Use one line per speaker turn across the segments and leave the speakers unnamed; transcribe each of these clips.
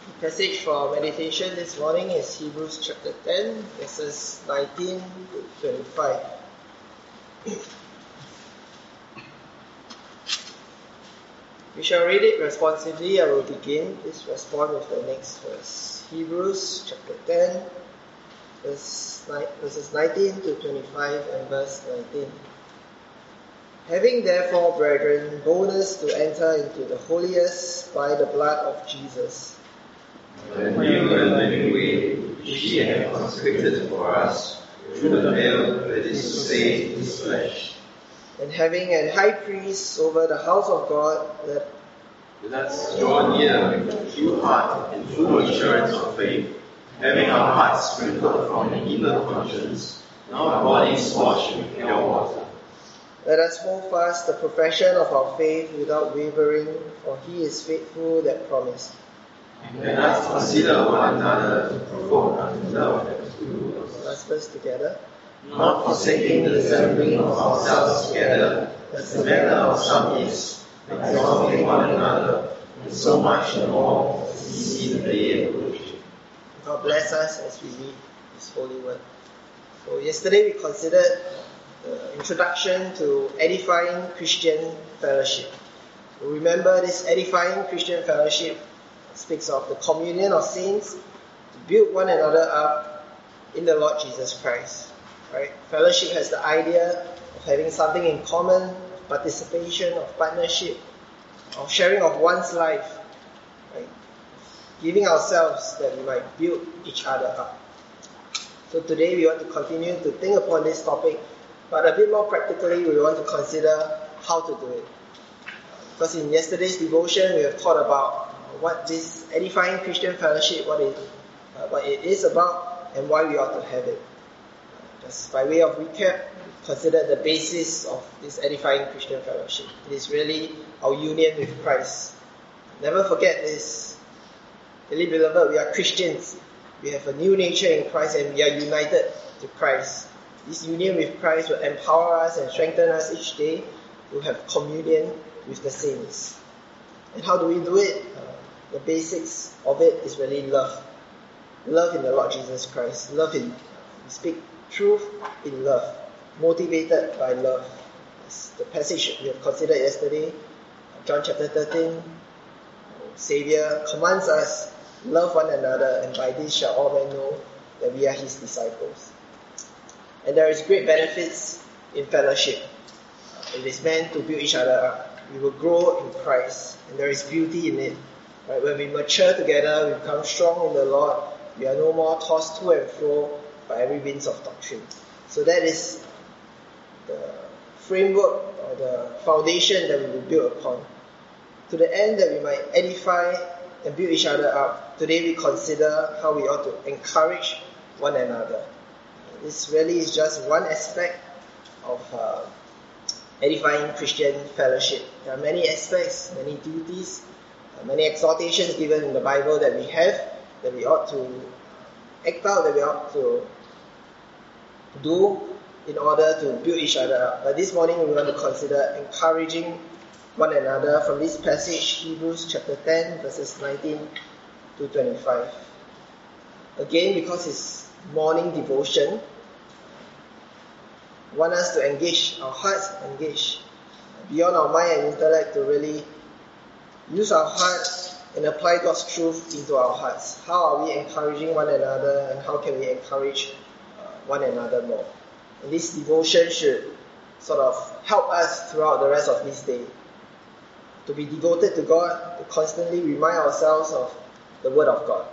The passage for meditation this morning is Hebrews chapter 10, verses 19 to 25. We shall read it responsively. I will begin. Please respond with the next verse. Hebrews chapter 10, verses 19 to 25 and verse 19. Having therefore, brethren, boldness to enter into the holiest by the blood of Jesus,
the new and living way which he hath consecrated for us through the veil that is to say his flesh.
And having an high priest over the house of God,
let us draw near with a true heart and full assurance of faith, having our hearts sprinkled from an inner conscience, and our bodies washed with pure water.
Let us hold fast the profession of our faith without wavering, for he is faithful that promised.
And let us consider one another to provoke unto love and to good works.
Let's verse together.
Not forsaking the assembling of ourselves together, as the manner of some is, exhorting one another, and so much the more as we see the day approaching.
God bless us as we read His holy word. So yesterday we considered the introduction to edifying Christian fellowship. Remember, this edifying Christian fellowship speaks of the communion of saints to build one another up in the Lord Jesus Christ. Right? Fellowship has the idea of having something in common, of participation, of partnership, of sharing of one's life, right? Giving ourselves that we might build each other up. So today we want to continue to think upon this topic, but a bit more practically we want to consider how to do it. Because in yesterday's devotion we have thought about what this edifying Christian fellowship, what it is about, and why we ought to have it. Just by way of recap, consider the basis of this edifying Christian fellowship. It is really our union with Christ. Never forget this. Dearly beloved, we are Christians. We have a new nature in Christ and we are united to Christ. This union with Christ will empower us and strengthen us each day to have communion with the saints. And how do we do it? The basics of it is really love. Love in the Lord Jesus Christ. We speak truth in love, motivated by love. As the passage we have considered yesterday, John chapter 13, Savior commands us, love one another, and by this shall all men know that we are His disciples. And there is great benefits in fellowship. It is meant to build each other up. We will grow in Christ, and there is beauty in it. Right? When we mature together, we become strong in the Lord. We are no more tossed to and fro by every wind of doctrine. So that is the framework or the foundation that we will build upon. To the end that we might edify and build each other up, today we consider how we ought to encourage one another. This really is just one aspect of edifying Christian fellowship. There are many aspects, many duties, many exhortations given in the Bible that we have, that we ought to act out, that we ought to do in order to build each other up. But this morning we want to consider encouraging one another from this passage, Hebrews chapter 10, verses 19 to 25. Again, because it's morning devotion, I want us to engage our hearts, engage beyond our mind and intellect to really use our heart and apply God's truth into our hearts. How are we encouraging one another, and how can we encourage one another more? And this devotion should sort of help us throughout the rest of this day to be devoted to God, to constantly remind ourselves of the Word of God.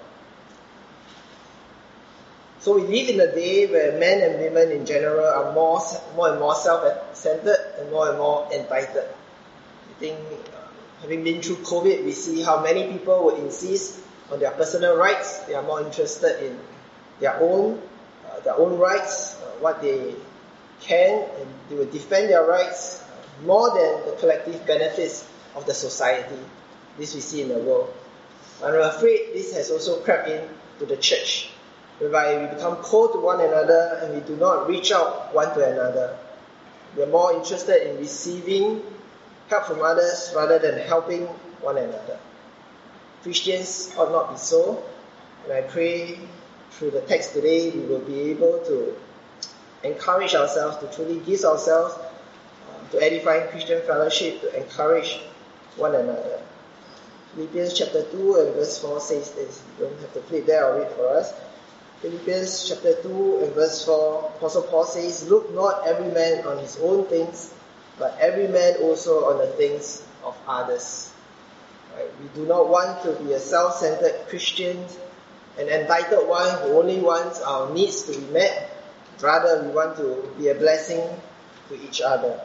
So we live in a day where men and women in general are more and more self-centered and more entitled. I think having been through COVID, we see how many people would insist on their personal rights. They are more interested in their own rights, what they can, and they will defend their rights more than the collective benefits of the society. This we see in the world. And I'm afraid this has also crept in to the church, whereby we become cold to one another and we do not reach out one to another. We are more interested in receiving help from others rather than helping one another. Christians ought not be so. And I pray through the text today we will be able to encourage ourselves, to truly give ourselves to edifying Christian fellowship, to encourage one another. Philippians chapter 2 and verse 4 says this. You don't have to flip there, I'll read for us. Philippians chapter 2 and verse 4, Apostle Paul says, "Look not every man on his own things, but every man also on the things of others." Right? We do not want to be a self-centered Christian, an entitled one who only wants our needs to be met. Rather, we want to be a blessing to each other.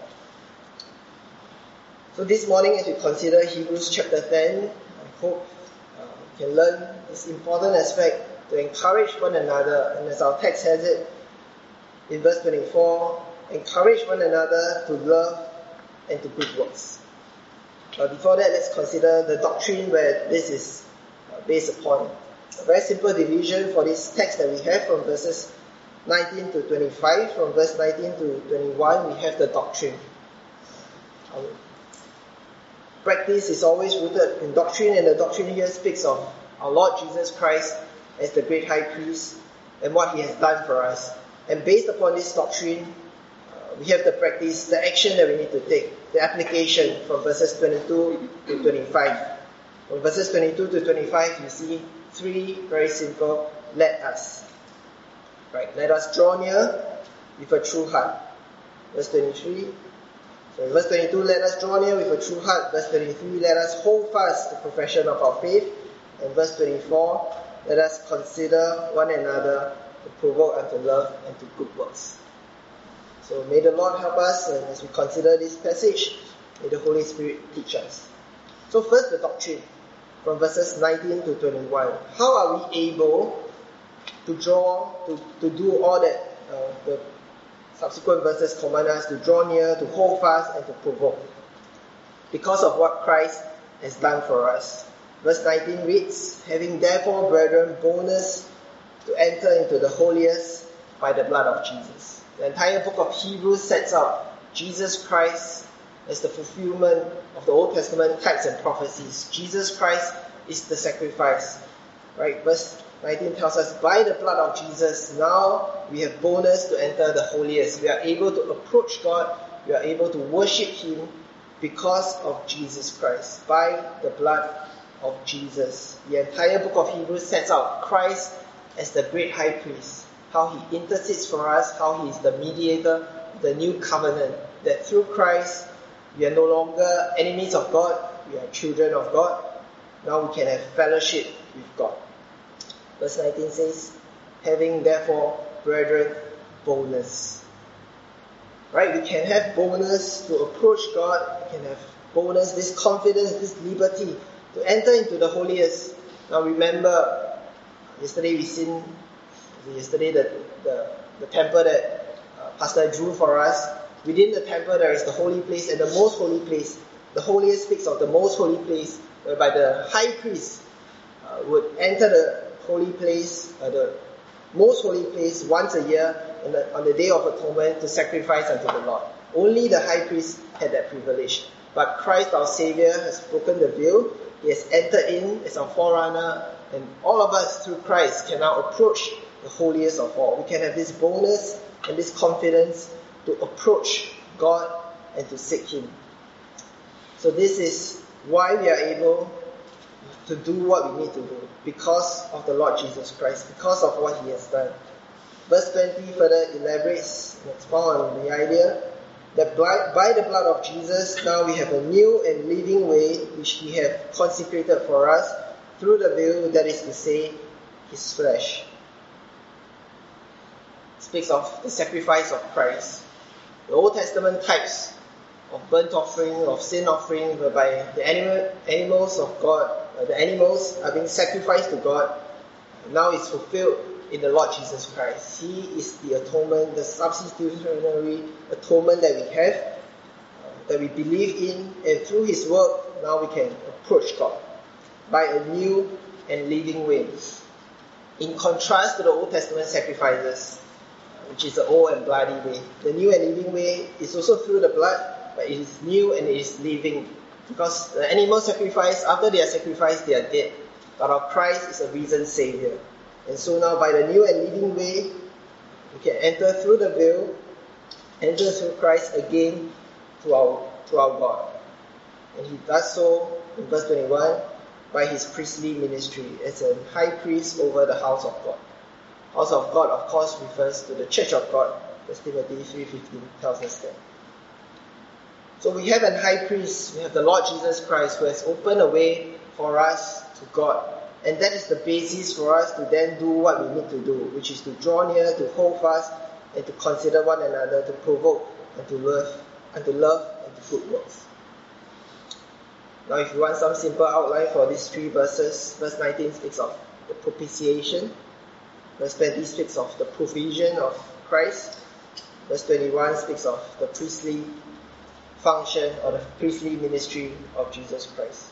So this morning, as we consider Hebrews chapter 10, I hope we can learn this important aspect to encourage one another. And as our text has it, in verse 24, encourage one another to love and to good works. But before that, let's consider the doctrine where this is based upon. A very simple division for this text that we have from verses 19 to 25. From verse 19 to 21, we have the doctrine. Practice is always rooted in doctrine, and the doctrine here speaks of our Lord Jesus Christ as the great high priest and what he has done for us. And based upon this doctrine, we have the practice, the action that we need to take, the application from verses 22 to 25. From verses 22 to 25, you see three very simple let us. Right? Let us draw near with a true heart. Verse 23. So in verse 22, let us draw near with a true heart. Verse 23, let us hold fast the profession of our faith. And verse 24, let us consider one another to provoke unto love and to good works. So may the Lord help us, and as we consider this passage, may the Holy Spirit teach us. So first, the doctrine from verses 19 to 21. How are we able to draw, to do all that the subsequent verses command us to draw near, to hold fast, and to provoke? Because of what Christ has done for us. Verse 19 reads, "Having therefore, brethren, boldness to enter into the holiest by the blood of Jesus." The entire book of Hebrews sets out Jesus Christ as the fulfillment of the Old Testament types and prophecies. Jesus Christ is the sacrifice. Right? Verse 19 tells us, by the blood of Jesus, now we have boldness to enter the holiest. We are able to approach God. We are able to worship Him because of Jesus Christ. By the blood of Jesus. The entire book of Hebrews sets out Christ as the great high priest. How He intercedes for us. How He is the mediator of the new covenant. That through Christ, we are no longer enemies of God. We are children of God. Now we can have fellowship with God. Verse 19 says, "Having therefore, brethren, boldness." Right? We can have boldness to approach God. We can have boldness, this confidence, this liberty to enter into the holiest. Now remember, yesterday the temple that Pastor drew for us. Within the temple there is the holy place and the most holy place. The holiest speaks of the most holy place, whereby the high priest would enter the holy place, the most holy place once a year on the Day of Atonement to sacrifice unto the Lord. Only the high priest had that privilege. But Christ our Savior has broken the veil. He has entered in as our forerunner, and all of us through Christ can now approach the holiest of all. We can have this boldness and this confidence to approach God and to seek Him. So this is why we are able to do what we need to do, because of the Lord Jesus Christ, because of what He has done. Verse 20 further elaborates and expounds on the idea that by the blood of Jesus, now we have a new and living way which He has consecrated for us through the veil, that is to say, His flesh. It speaks of the sacrifice of Christ. The Old Testament types of burnt offering, of sin offering, whereby the animals of God, the animals are being sacrificed to God, now is fulfilled in the Lord Jesus Christ. He is the atonement, the substitutionary atonement that we have, that we believe in, and through His work, now we can approach God by a new and living way. In contrast to the Old Testament sacrifices, which is the old and bloody way, the new and living way is also through the blood, but it is new and it is living. Because the animal sacrifice, after they are sacrificed, they are dead. but our Christ is a risen Savior. And so now by the new and living way, we can enter through the veil, enter through Christ again to our God. And he does so, in verse 21, by his priestly ministry as a high priest over the house of God. House of God, of course, refers to the church of God. 1 Timothy 3:15 tells us that. So we have a high priest, we have the Lord Jesus Christ, who has opened a way for us to God. And that is the basis for us to then do what we need to do, which is to draw near, to hold fast, and to consider one another, to provoke, and to love, and to good works. Now if you want some simple outline for these three verses, verse 19 speaks of the propitiation, verse 20 speaks of the provision of Christ, verse 21 speaks of the priestly function or the priestly ministry of Jesus Christ.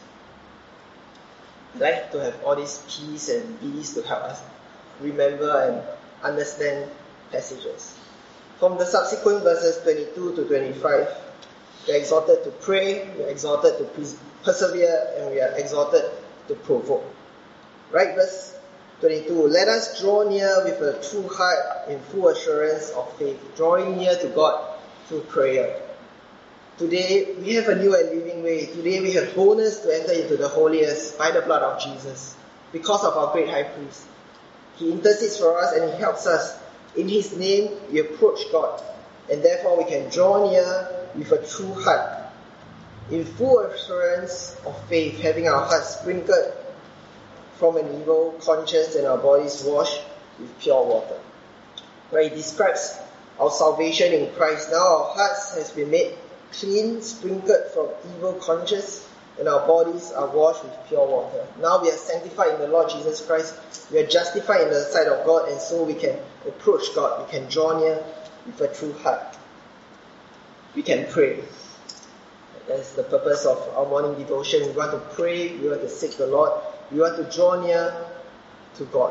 I like to have all these P's and B's to help us remember and understand passages. From the subsequent verses 22 to 25, we are exhorted to pray, we are exhorted to persevere, and we are exhorted to provoke. Right, verse 22, let us draw near with a true heart in full assurance of faith, drawing near to God through prayer. Today, we have a new and living way. Today, we have boldness to enter into the holiest by the blood of Jesus, because of our great high priest. He intercedes for us and he helps us. In his name, we approach God, and therefore we can draw near with a true heart, in full assurance of faith, having our hearts sprinkled from an evil conscience and our bodies washed with pure water. Where he describes our salvation in Christ. Now our hearts has been made clean, sprinkled from evil conscience, and our bodies are washed with pure water. Now we are sanctified in the Lord Jesus Christ. We are justified in the sight of God, and so we can approach God. We can draw near with a true heart. We can pray. That's the purpose of our morning devotion. We want to pray, we want to seek the Lord, we want to draw near to God.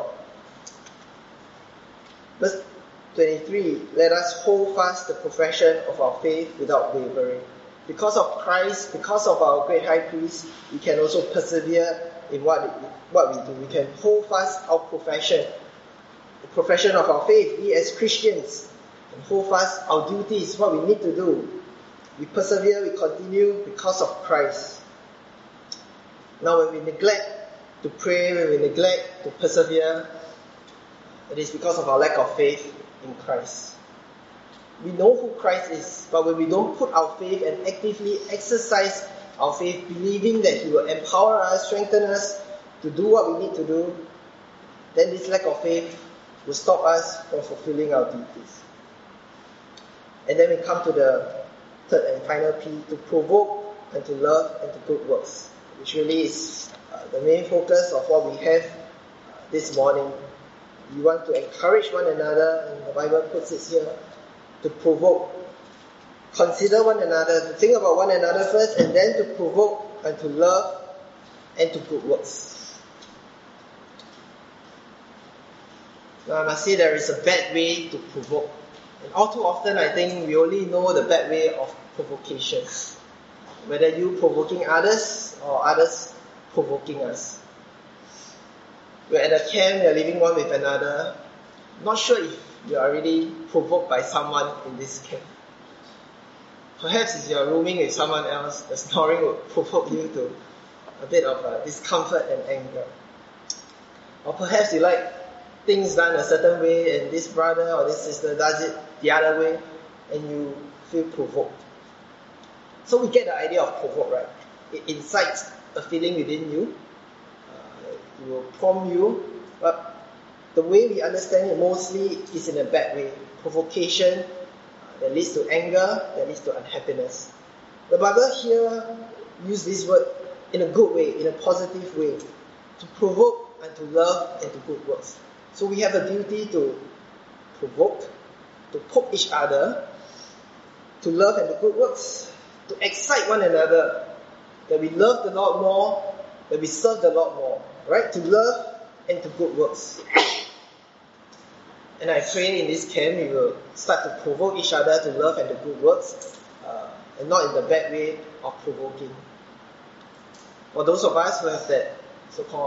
Verse 23, let us hold fast the profession of our faith without wavering. Because of Christ, because of our great high priest, we can also persevere in what we do. We can hold fast our profession, the profession of our faith. We as Christians can hold fast our duties, what we need to do. We persevere, we continue because of Christ. Now when we neglect to pray, when we neglect to persevere, it is because of our lack of faith in Christ. We know who Christ is, but when we don't put our faith and actively exercise our faith, believing that He will empower us, strengthen us to do what we need to do, then this lack of faith will stop us from fulfilling our duties. And then we come to the third and final P, to provoke and to love and to good works, which really is the main focus of what we have this morning. We want to encourage one another, and the Bible puts it here, to provoke. Consider one another, to think about one another first, and then to provoke and to love and to good works. Now I must say there is a bad way to provoke. And all too often I think we only know the bad way of provocation. Whether you provoking others or others provoking us. We're at a camp, we're living one with another. Not sure if you are already provoked by someone in this camp. Perhaps if you are rooming with someone else, the snoring will provoke you to a bit of discomfort and anger. Or perhaps you like things done a certain way and this brother or this sister does it the other way and you feel provoked. So we get the idea of provoke, right? It incites a feeling within you. It will prompt you, but the way we understand it mostly is in a bad way. Provocation that leads to anger, that leads to unhappiness. The Bible here uses this word in a good way, in a positive way, to provoke and to love and to good works. So we have a duty to provoke, to poke each other, to love and to good works, to excite one another, that we love the Lord more, that we serve the Lord more, right? To love and to good works. And I pray in this camp we will start to provoke each other to love and to good works, and not in the bad way of provoking. For those of us who have that so-called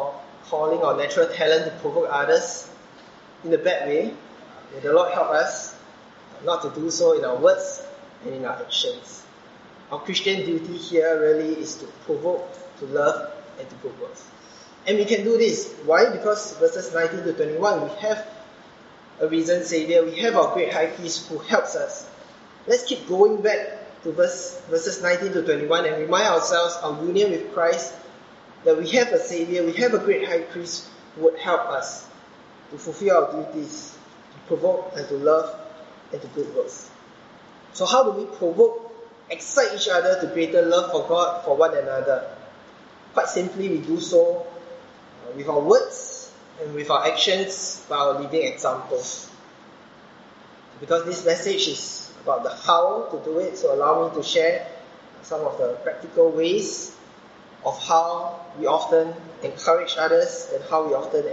calling or natural talent to provoke others in a bad way. May the Lord help us not to do so in our words and in our actions. Our Christian duty here really is to provoke, to love, and to good works. And we can do this. Why? Because verses 19 to 21, we have a risen Savior. We have our great high priest who helps us. Let's keep going back to verses 19 to 21 and remind ourselves our union with Christ, that we have a Savior, we have a great high priest who would help us to fulfill our duties, to provoke and to love and to good works. So how do we provoke, excite each other to greater love for God, for one another? Quite simply, we do so with our words and with our actions, by our living examples. Because this message is about the how to do it, so allow me to share some of the practical ways of how we often encourage others and how we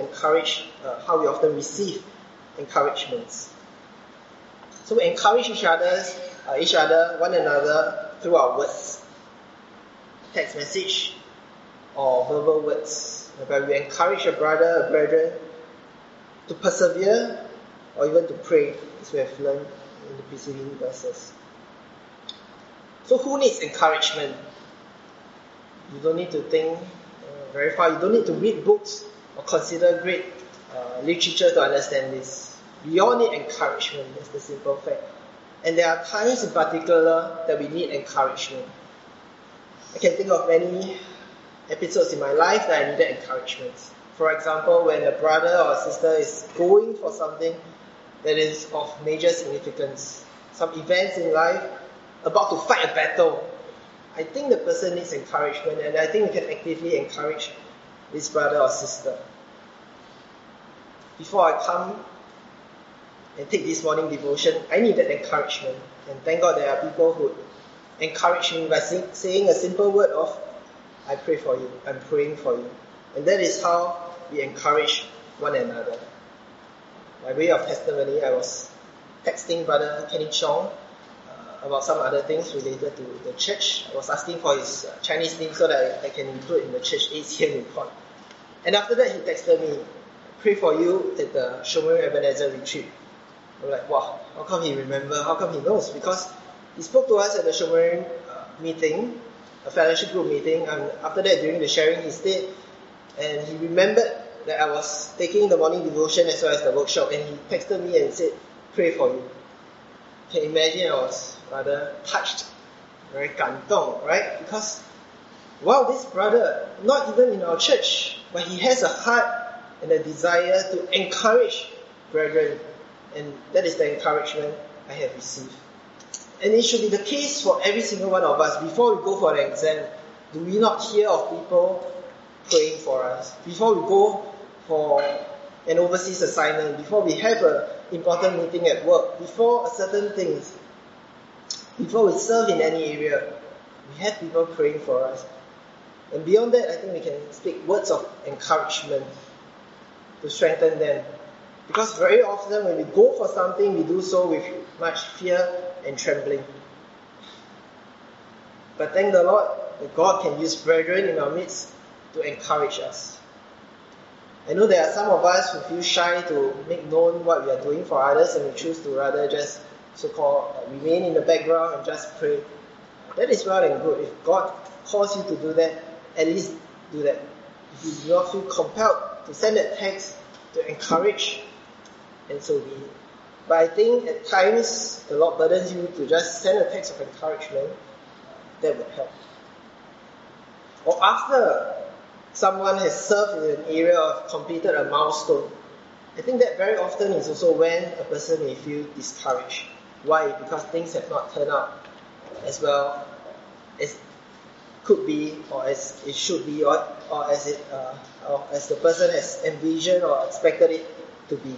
often receive encouragements. So we encourage each other, one another, through our words, text message, or verbal words, whereby we encourage a brethren to persevere or even to pray, as we have learned in the preceding verses. So who needs encouragement? You don't need to think very far. You don't need to read books or consider great literature to understand this. We all need encouragement, that's the simple fact. And there are times in particular that we need encouragement. I can think of many episodes in my life that I needed encouragement. For example, when a brother or a sister is going for something that is of major significance, some events in life, about to fight a battle, I think the person needs encouragement, and I think we can actively encourage this brother or sister. Before I come and take this morning devotion, I needed encouragement, and thank God there are people who encourage me by saying a simple word of, I pray for you, I'm praying for you. And that is how we encourage one another. By way of testimony, I was texting Brother Kenny Chong about some other things related to the church. I was asking for his Chinese name so that I can include in the church ACM report. And after that, he texted me, pray for you at the Shomer Ebenezer retreat. I'm like, wow, how come he remember? How come he knows? Because he spoke to us at the Shomer meeting, a fellowship group meeting, and after that, during the sharing, he stayed and he remembered that I was taking the morning devotion as well as the workshop, and he texted me and said, pray for you. Can you imagine? I was rather touched, very 感动, right? Because, wow, this brother, not even in our church, but he has a heart and a desire to encourage brethren, and that is the encouragement I have received. And it should be the case for every single one of us. Before we go for an exam, do we not hear of people praying for us? Before we go for an overseas assignment, before we have an important meeting at work, before certain things, before we serve in any area, we have people praying for us. And beyond that, I think we can speak words of encouragement to strengthen them. Because very often when we go for something, we do so with much fear and trembling. But thank the Lord that God can use brethren in our midst to encourage us. I know there are some of us who feel shy to make known what we are doing for others, and we choose to rather just so-called remain in the background and just pray. That is well and good. If God calls you to do that, at least do that. If you do not feel compelled to send that text to encourage, and so be it. But I think at times the Lord burdens you to just send a text of encouragement. That would help. Or after someone has served in an area or completed a milestone, I think that very often is also when a person may feel discouraged. Why? Because things have not turned out as well as could be, or as it should be, or as the person has envisioned or expected it to be.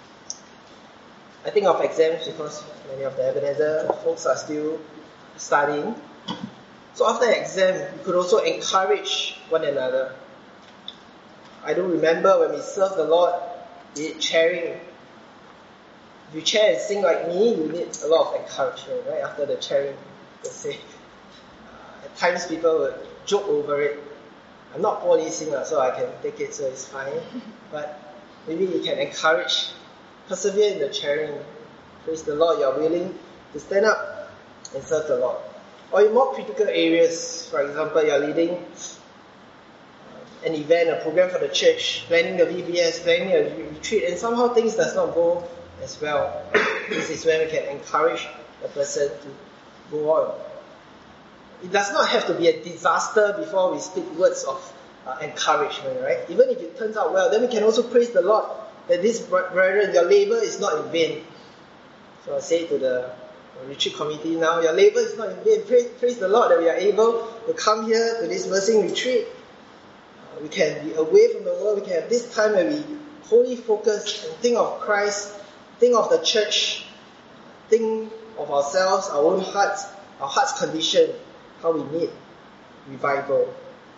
I think of exams because many of the Ebenezer folks are still studying. So after an exam, we could also encourage one another. I do remember when we serve the Lord, chairing. If you chair and sing like me, you need a lot of encouragement, right? After the chairing, per se. At times people would joke over it. I'm not policing, so I can take it, so it's fine. But maybe you can encourage, persevere in the sharing. Praise the Lord, you're willing to stand up and serve the Lord. Or in more critical areas, for example, you're leading an event, a program for the church, planning the VBS, planning a retreat, and somehow things does not go as well. This is when we can encourage the person to go on. It does not have to be a disaster before we speak words of encouragement, right? Even if it turns out well, then we can also praise the Lord that this brethren, your labor is not in vain. So I say to the retreat committee now, your labor is not in vain. Praise the Lord that we are able to come here to this nursing retreat. We can be away from the world. We can have this time where we wholly focus and think of Christ, think of the church, think of ourselves, our own hearts, our heart's condition, how we need revival.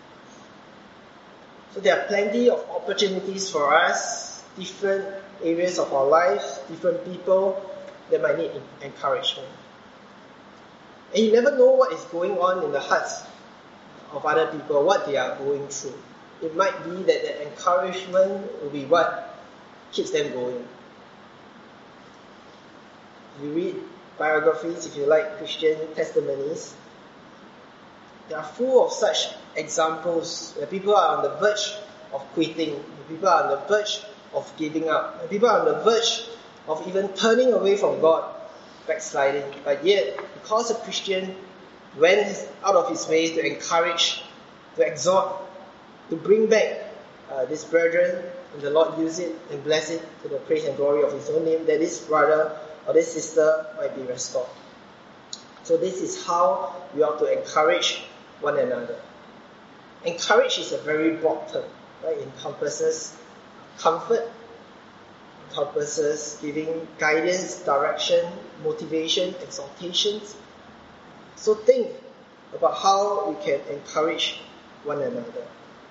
So there are plenty of opportunities for us, different areas of our lives, different people that might need encouragement. And you never know what is going on in the hearts of other people, what they are going through. It might be that the encouragement will be what keeps them going. You read biographies, if you like Christian testimonies, they are full of such examples where people are on the verge of quitting, where people are on the verge of giving up, where people are on the verge of even turning away from God, backsliding. But yet, because a Christian went out of his way to encourage, to exhort, to bring back this brethren, and the Lord use it and bless it to the praise and glory of His own name, that this brother or this sister might be restored. So this is how we ought to encourage one another. Encourage is a very broad term, right? It encompasses comfort, encompasses giving guidance, direction, motivation, exhortations. So think about how we can encourage one another.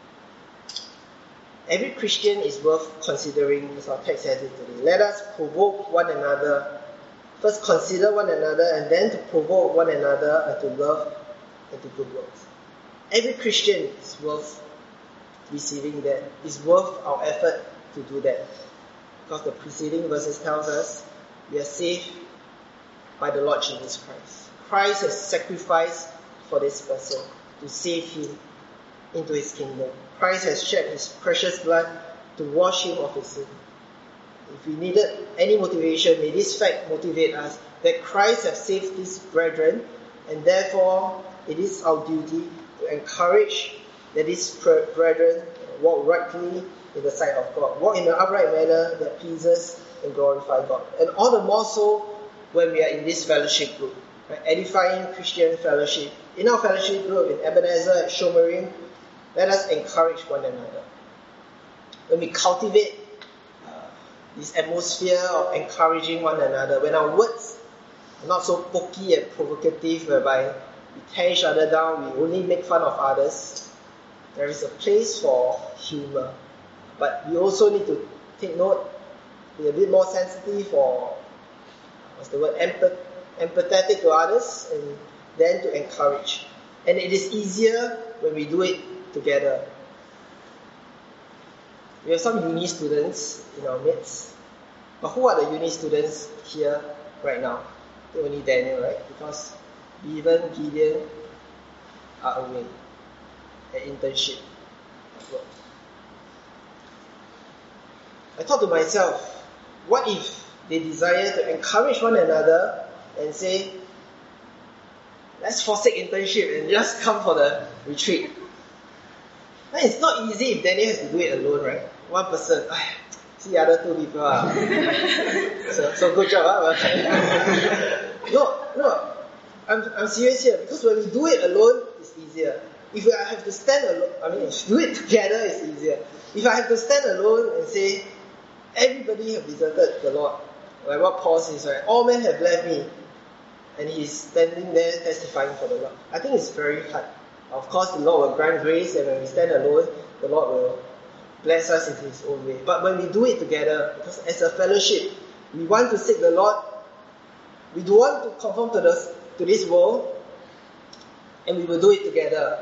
Every Christian is worth considering, as our text says it today. Let us provoke one another. First consider one another, and then to provoke one another unto love and to good works. Every Christian is worth receiving that. It's worth our effort to do that. Because the preceding verses tells us we are saved by the Lord Jesus Christ. Christ has sacrificed for this person to save him into His kingdom. Christ has shed His precious blood to wash him of his sin. If we needed any motivation, may this fact motivate us that Christ has saved these brethren, and therefore it is our duty to encourage that these brethren walk rightly in the sight of God, walk in an upright manner that pleases and glorifies God. And all the more so when we are in this fellowship group, right? Edifying Christian fellowship. In our fellowship group in Ebenezer at Shomering, let us encourage one another. When we cultivate this atmosphere of encouraging one another, when our words are not so pokey and provocative, whereby we tear each other down, we only make fun of others, there is a place for humor. But we also need to take note, be a bit more sensitive or, empathetic to others, and then to encourage. And it is easier when we do it together. We have some uni students in our midst. But who are the uni students here right now? Only Daniel, right? Because Bevan, Gideon are away at internship at work. I thought to myself, what if they desire to encourage one another and say, let's forsake internship and just come for the retreat? Now, it's not easy if Daniel has to do it alone, right? One person. See the other two people. So good job. No. I'm serious here, because when we do it alone, it's easier. If I have to stand alone, if we do it together, it's easier. If I have to stand alone and say, everybody have deserted the Lord, like what Paul says, right? All men have left me, and he's standing there testifying for the Lord. I think it's very hard. Of course, the Lord will grant grace, and when we stand alone, the Lord will bless us in His own way. But when we do it together, because as a fellowship, we want to seek the Lord, we don't want to conform to this world, and we will do it together.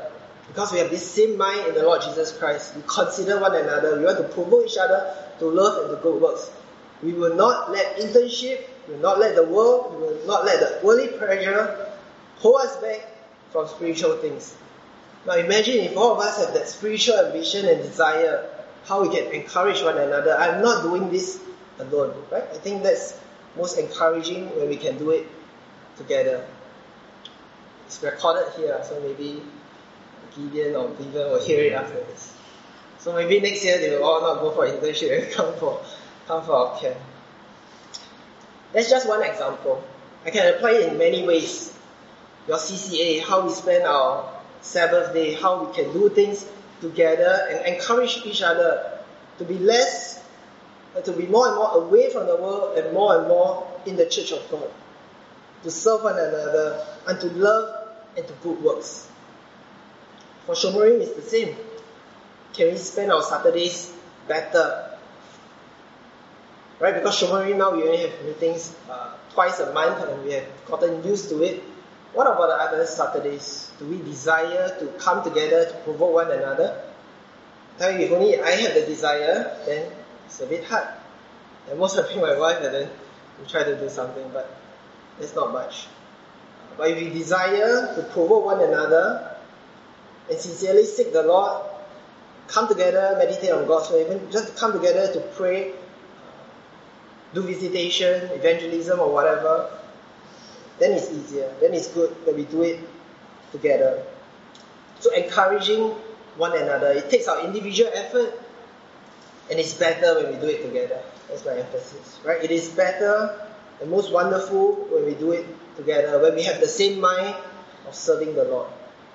Because we have this same mind in the Lord Jesus Christ. We consider one another. We want to provoke each other to love and to good works. We will not let internship, we will not let the world, we will not let the worldly pressure hold us back from spiritual things. Now imagine if all of us have that spiritual ambition and desire, how we can encourage one another. I'm not doing this alone, right? I think that's most encouraging when we can do it together. It's recorded here, so maybe Gideon or Cleveland will hear it after this. So maybe next year they will all not go for internship and come for our camp. That's just one example. I can apply it in many ways. Your CCA, how we spend our Sabbath day, how we can do things together and encourage each other to be more and more away from the world and more in the church of God. To serve one another and to love and to good works. For Shomorim, it's the same. Can we spend our Saturdays better? Right? Because Shomorim now we only have meetings twice a month and we have gotten used to it. What about the other Saturdays? Do we desire to come together to provoke one another? If only I have the desire, then it's a bit hard. And most of my wife, and then we try to do something, but it's not much. But if we desire to provoke one another and sincerely seek the Lord, come together, meditate on God's word, even just come together to pray, do visitation, evangelism or whatever, then it's easier. Then it's good that we do it together. So encouraging one another, it takes our individual effort and it's better when we do it together. That's my emphasis, right? It is better and most wonderful when we do it together, when we have the same mind of serving the Lord.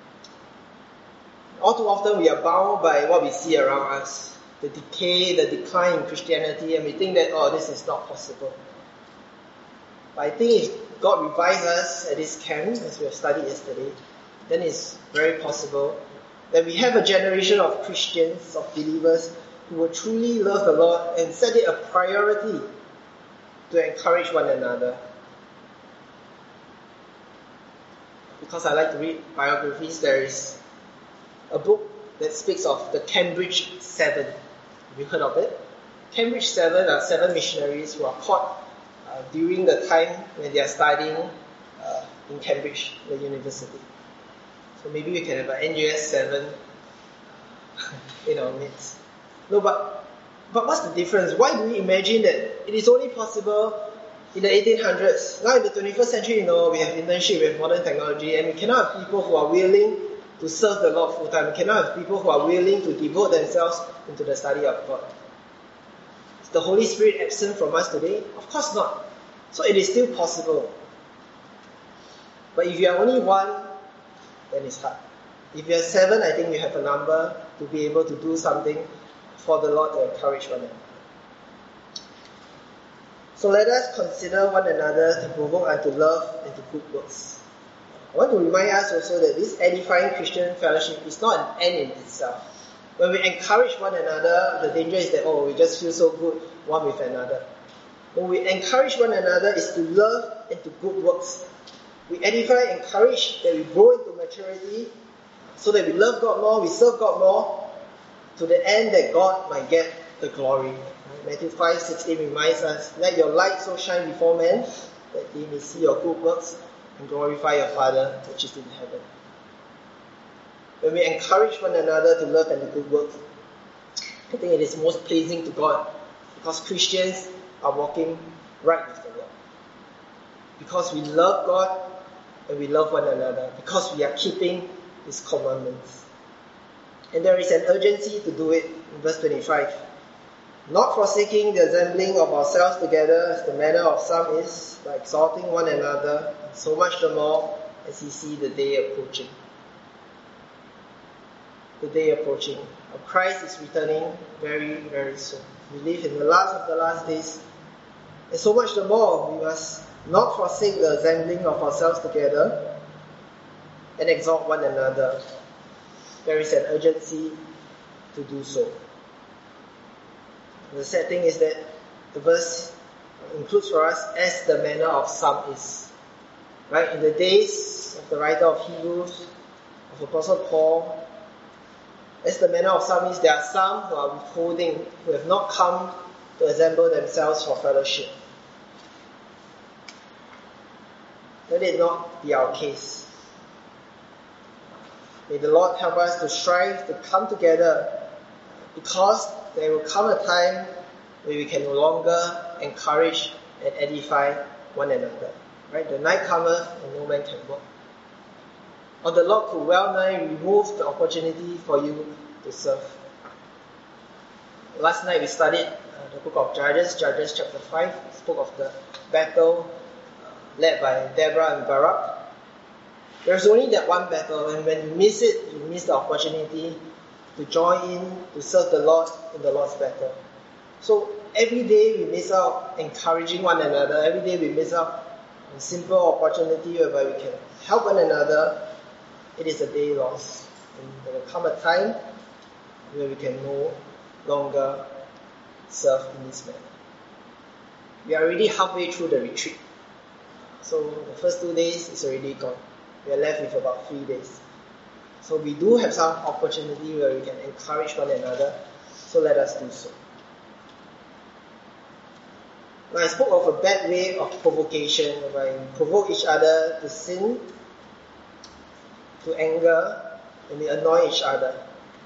All too often we are bound by what we see around us, the decay, the decline in Christianity, and we think that, this is not possible. But I think if God revives us at this camp, as we have studied yesterday, then it's very possible that we have a generation of Christians, of believers, who will truly love the Lord and set it a priority to encourage one another. Because I like to read biographies, there is a book that speaks of the Cambridge 7. Have you heard of it? Cambridge 7 are 7 missionaries who are caught during the time when they are studying in Cambridge, the university. So maybe we can have an NUS 7 in our midst. No, but what's the difference? Why do we imagine that it is only possible in the 1800s? Now in the 21st century, we have internship, we have modern technology, and we cannot have people who are willing to serve the Lord full time. We cannot have people who are willing to devote themselves into the study of God. Is the Holy Spirit absent from us today? Of course not. So it is still possible. But if you are only one, then it's hard. If you are 7, I think you have a number to be able to do something for the Lord to encourage one another. So let us consider one another to provoke unto love and to good works. I want to remind us also that this edifying Christian fellowship is not an end in itself. When we encourage one another, the danger is that, we just feel so good one with another. When we encourage one another is to love and to good works. We edify, encourage that we grow into maturity so that we love God more, we serve God more, to the end that God might get the glory. Matthew 5:16 reminds us, let your light so shine before men that they may see your good works and glorify your Father which is in heaven. When we encourage one another to love and to good works, I think it is most pleasing to God because Christians are walking right with the Lord. Because we love God and we love one another. Because we are keeping His commandments. And there is an urgency to do it in verse 25. Not forsaking the assembling of ourselves together as the manner of some is, by exalting one another, so much the more as you see the day approaching. The day approaching. Christ is returning very, very soon. We live in the last of the last days. And so much the more we must not forsake the assembling of ourselves together and exalt one another. There is an urgency to do so. The sad thing is that the verse includes for us as the manner of some is. Right? In the days of the writer of Hebrews, of Apostle Paul, As the manner of some is, there are some who are withholding, who have not come to assemble themselves for fellowship. Let it not be our case. May the Lord help us to strive to come together, because there will come a time where we can no longer encourage and edify one another. Right? The night cometh and no man can work. Or the Lord could well nigh remove the opportunity for you to serve. Last night we studied the book of Judges chapter 5. It spoke of the battle led by Deborah and Barak. There's only that one battle, and when you miss it, you miss the opportunity to join in, to serve the Lord in the Lord's battle. So every day we miss out encouraging one another. Every day we miss out on simple opportunity whereby we can help one another. It is a day lost. And there will come a time where we can no longer serve in this manner. We are already halfway through the retreat. So the first 2 days is already gone. We are left with about 3 days. So we do have some opportunity where we can encourage one another. So let us do so. Now I spoke of a bad way of provocation, where we provoke each other to sin, to anger, and we annoy each other.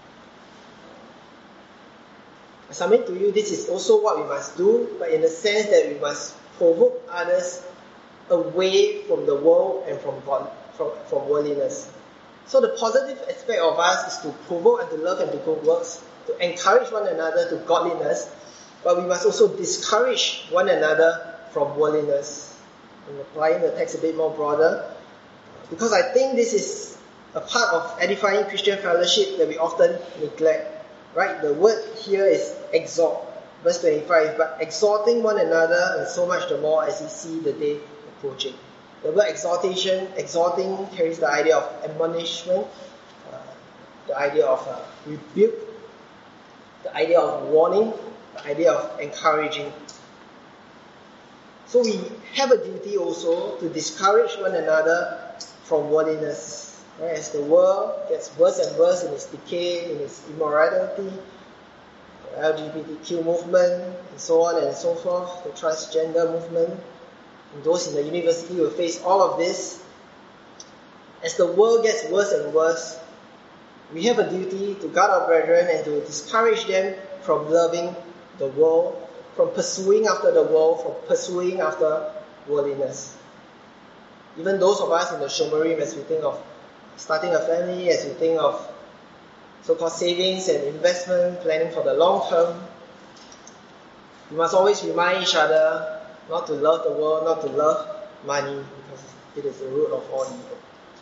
I submit to you, this is also what we must do, but in the sense that we must provoke others away from the world and from worldliness. So the positive aspect of us is to provoke unto love and to good works, to encourage one another to godliness, but we must also discourage one another from worldliness. I'm applying the text a bit more broader, because I think this is a part of edifying Christian fellowship that we often neglect. Right? The word here is exhort, verse 25, but exhorting one another, and so much the more as you see the day approaching. The word exhorting carries the idea of admonishment, the idea of rebuke, the idea of warning, the idea of encouraging. So we have a duty also to discourage one another from worldliness. Right? As the world gets worse and worse in its decay, in its immorality, the LGBTQ movement, and so on and so forth, the transgender movement, and those in the university will face all of this. As the world gets worse and worse, we have a duty to guard our brethren and to discourage them from loving the world, from pursuing after the world, from pursuing after worldliness. Even those of us in the Shomerim, as we think of starting a family, as we think of so-called savings and investment, planning for the long term, we must always remind each other not to love the world, not to love money, because it is the root of all evil.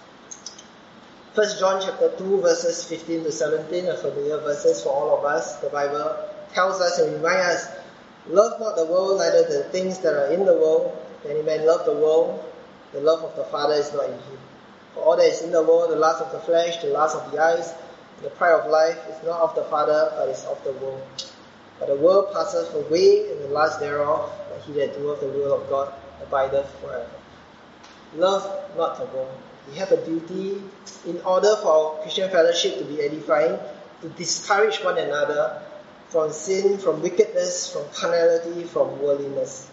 1 John chapter 2 verses 15 to 17 are familiar verses for all of us. The Bible tells us and reminds us, love not the world, neither the things that are in the world. If any man love the world, the love of the Father is not in him. For all that is in the world, the lust of the flesh, the lust of the eyes, the pride of life, is not of the Father, but is of the world. But the world passeth away, and the lust thereof, but he that doeth the will of God abideth forever. Love not the world. We have a duty, in order for our Christian fellowship to be edifying, to discourage one another from sin, from wickedness, from carnality, from worldliness.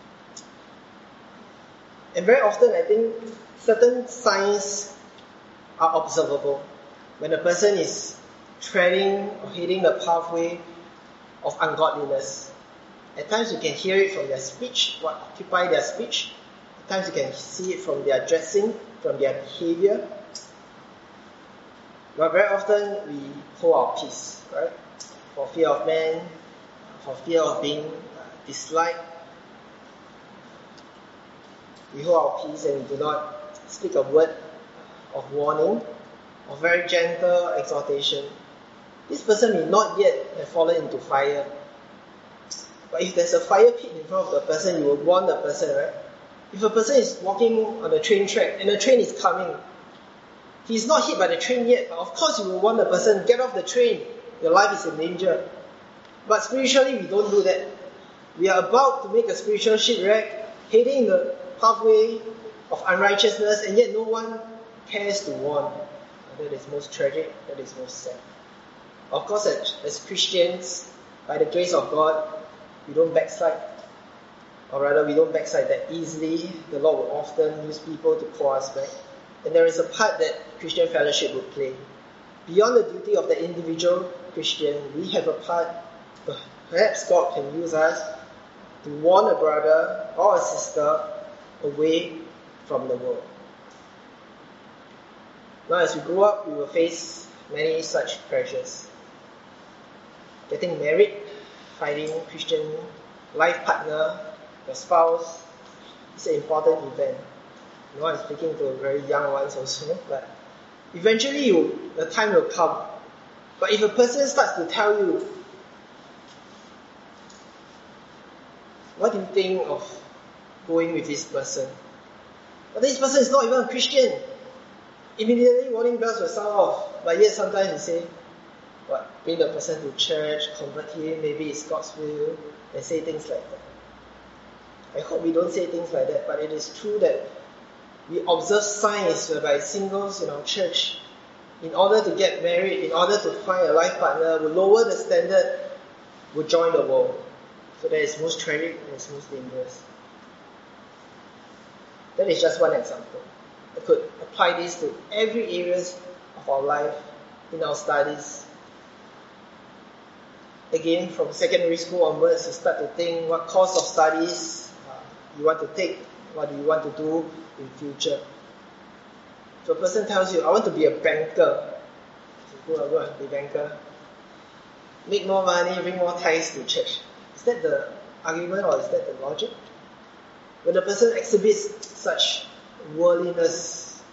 And very often I think certain signs are observable. When a person is treading or heading the pathway of ungodliness, at times you can hear it from their speech, what occupies their speech. At times you can see it from their dressing, from their behavior. But very often we hold our peace, right? For fear of man, for fear of being disliked. We hold our peace and we do not speak a word of warning, of very gentle exhortation. This person may not yet have fallen into fire. But if there's a fire pit in front of the person, you will warn the person, right? If a person is walking on the train track and the train is coming, he's not hit by the train yet, but of course you will warn the person, get off the train, your life is in danger. But spiritually, we don't do that. We are about to make a spiritual shipwreck, heading in the pathway of unrighteousness, and yet no one cares to warn. That is most tragic, that is most sad. Of course, as Christians, by the grace of God, we don't backslide. Or rather, we don't backslide that easily. The Lord will often use people to call us back. And there is a part that Christian fellowship will play. Beyond the duty of the individual Christian, we have a part. Perhaps God can use us to warn a brother or a sister away from the world. Now, as we grow up, we will face many such pressures. Getting married, finding Christian life partner, your spouse, is an important event. I'm speaking to very young ones also, but eventually the time will come. But if a person starts to tell you, what do you think of going with this person? But this person is not even a Christian. Immediately warning bells will sound off. But yet sometimes you say, bring the person to church, convert him, maybe it's God's will, and say things like that. I hope we don't say things like that, but it is true that we observe signs whereby singles in our church, in order to get married, in order to find a life partner, will lower the standard, will join the world. So that is most tragic and it's most dangerous. That is just one example. I could apply this to every areas of our life, in our studies. Again, from secondary school onwards, you start to think what course of studies you want to take, what do you want to do in future. So a person tells you, I want to be a banker. So go and be a banker. Make more money, bring more tithes to church. Is that the argument or is that the logic? When the person exhibits such worldliness,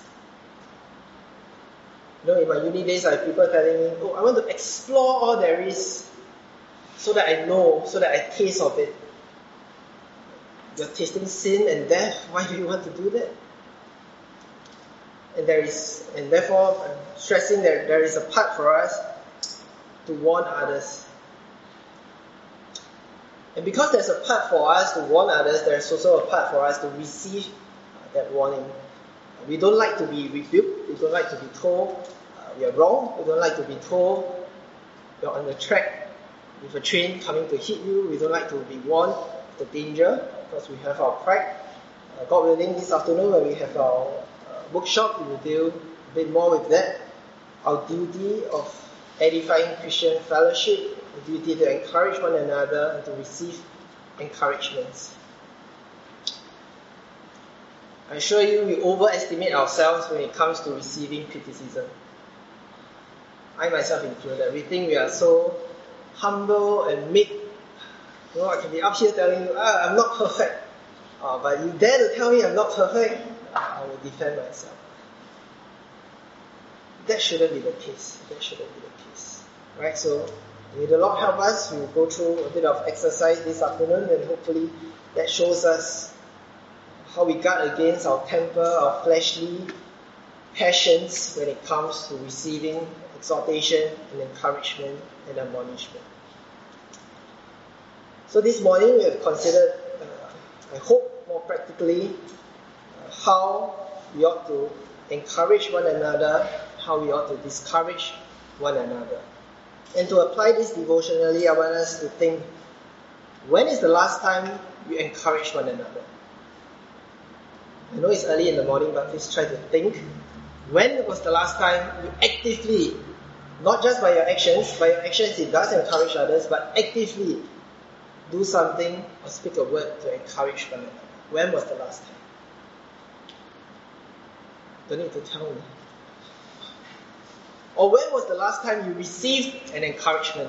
in my uni days, I have people telling me, I want to explore all there is so that I know, so that I taste of it. You're tasting sin and death. Why do you want to do that? And therefore, I'm stressing that there is a part for us to warn others. And because there's a part for us to warn others, there's also a part for us to receive that warning. We don't like to be rebuked. We don't like to be told we are wrong. We don't like to be told you're on the track with a train coming to hit you. We don't like to be warned of the danger because we have our pride. God willing, this afternoon when we have our workshop, we will deal a bit more with that. Our duty of edifying Christian fellowship, the duty to encourage one another and to receive encouragements. I assure you, we overestimate ourselves when it comes to receiving criticism. I myself included. We think we are so humble and meek. I can be up here telling you, I'm not perfect. But you dare to tell me I'm not perfect, I will defend myself. That shouldn't be the case. Right? So, may the Lord help us. We will go through a bit of exercise this afternoon and hopefully that shows us how we guard against our temper, our fleshly passions when it comes to receiving exhortation and encouragement and admonishment. So this morning we have considered, I hope more practically, how we ought to encourage one another, how we ought to discourage one another. And to apply this devotionally, I want us to think, when is the last time you encouraged one another? I know it's early in the morning, but please try to think. When was the last time you actively, not just by your actions it does encourage others, but actively do something or speak a word to encourage one another? When was the last time? Don't need to tell me. Or when was the last time you received an encouragement?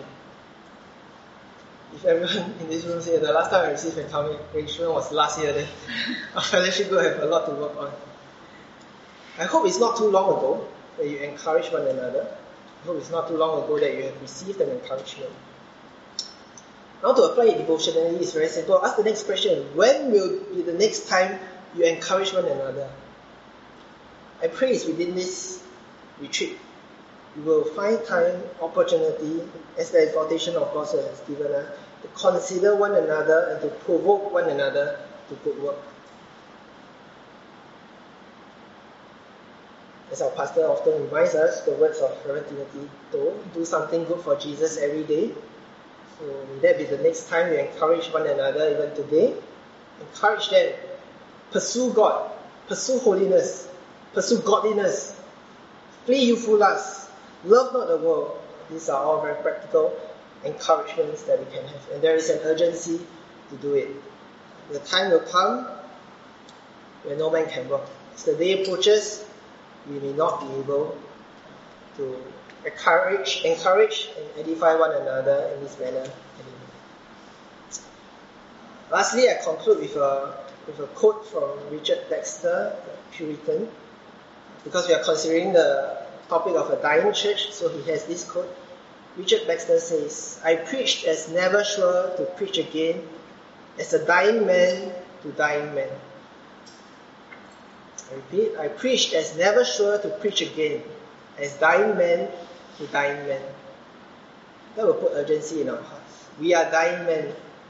If everyone in this room says the last time I received encouragement was last year, then our fellowship will have a lot to work on. I hope it's not too long ago that you encourage one another. I hope it's not too long ago that you have received an encouragement. Now to apply it devotionally is very simple. Ask the next question. When will be the next time you encourage one another? I pray it's within this retreat. We will find time, opportunity, as the exhortation of God has given us, to consider one another and to provoke one another to good work. as our pastor often reminds us, the words of Reverend Timothy Toh, do something good for Jesus every day. So may that be the next time we encourage one another, even today. Encourage them. Pursue God. Pursue holiness. Pursue godliness. Flee youthful lust. Love not the world. These are all very practical encouragements that we can have. And there is an urgency to do it. The time will come when no man can work. As the day approaches, we may not be able to encourage and edify one another in this manner anymore. Lastly, I conclude with a quote from Richard Baxter, the Puritan, because we are considering the topic of a dying church, so he has this quote. Richard Baxter says, "I preached as never sure to preach again, as a dying man to dying men." I repeat, I preached as never sure to preach again, as dying man to dying men. That will put urgency in our hearts. We are dying men.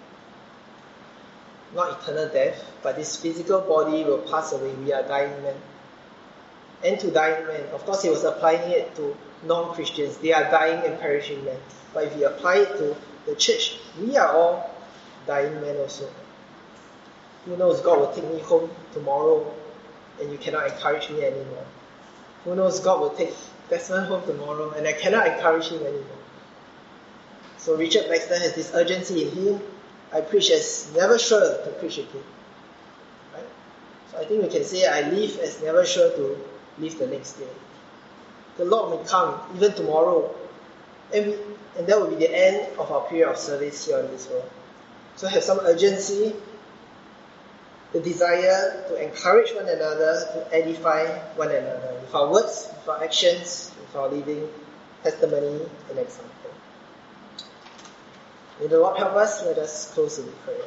Not eternal death, but this physical body will pass away. We are dying men. And to dying men. Of course, he was applying it to non-Christians. They are dying and perishing men. But if we apply it to the church, we are all dying men also. Who knows, God will take me home tomorrow and you cannot encourage me anymore. Who knows, God will take Desmond home tomorrow and I cannot encourage him anymore. So Richard Baxter has this urgency in him. I preach as never sure to preach again. Right? So I think we can say I live as never sure to live the next day. The Lord may come even tomorrow, and that will be the end of our period of service here on this world. So have some urgency, the desire to encourage one another, to edify one another with our words, with our actions, with our living testimony and example. May the Lord help us. Let us close in prayer.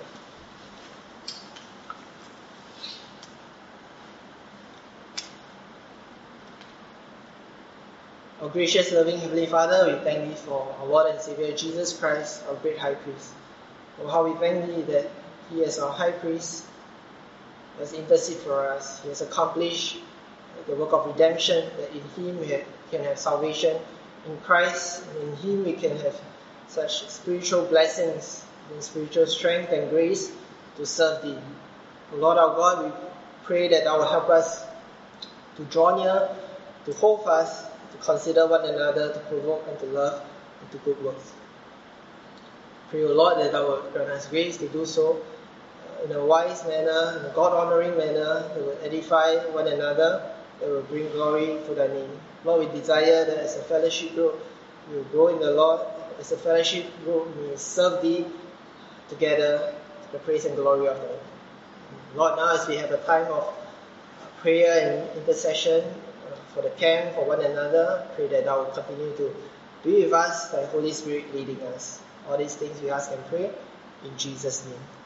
Our gracious, loving Heavenly Father, we thank Thee for our Lord and Savior Jesus Christ, our great High Priest. Oh, how we thank Thee that He is our High Priest, has interceded for us. He has accomplished the work of redemption, that in Him we can have salvation. In Christ, in Him we can have such spiritual blessings, and spiritual strength and grace to serve Thee. O Lord our God, we pray that Thou will help us to draw near, to hold fast, to consider one another, to provoke and to love, and to good works. Pray, O Lord, that Thou will grant us grace to do so in a wise manner, in a God-honoring manner, that will edify one another, that will bring glory to Thy name. Lord, we desire that as a fellowship group, we will grow in the Lord. As a fellowship group, we will serve Thee together to the praise and glory of Thy name. Lord, now as we have a time of prayer and intercession for the camp, for one another, pray that Thou will continue to be with us, Thy Holy Spirit leading us. All these things we ask and pray in Jesus' name.